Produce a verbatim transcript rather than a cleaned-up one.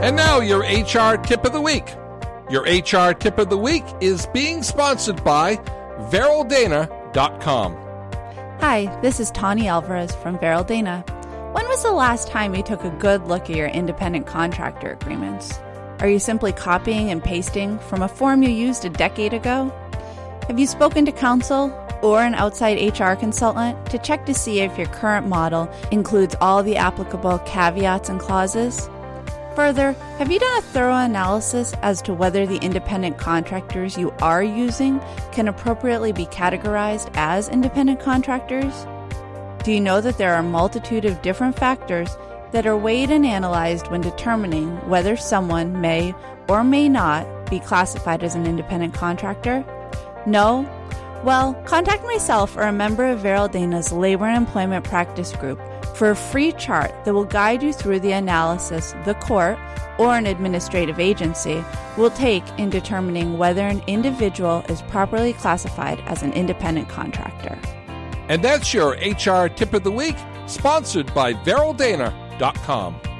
And now your H R Tip of the Week. Your H R Tip of the Week is being sponsored by Veryl Dana dot com. Hi, this is Tawny Alvarez from Veryl Dana. When was the last time you took a good look at your independent contractor agreements? Are you simply copying and pasting from a form you used a decade ago? Have you spoken to counsel or an outside H R consultant to check to see if your current model includes all the applicable caveats and clauses? Further, have you done a thorough analysis as to whether the independent contractors you are using can appropriately be categorized as independent contractors? Do you know that there are a multitude of different factors that are weighed and analyzed when determining whether someone may or may not be classified as an independent contractor? No? Well, contact myself or a member of Veryl Dana's Labor and Employment Practice Group for a free chart that will guide you through the analysis the court or an administrative agency will take in determining whether an individual is properly classified as an independent contractor. And that's your H R Tip of the Week, sponsored by Veryl Dana dot com.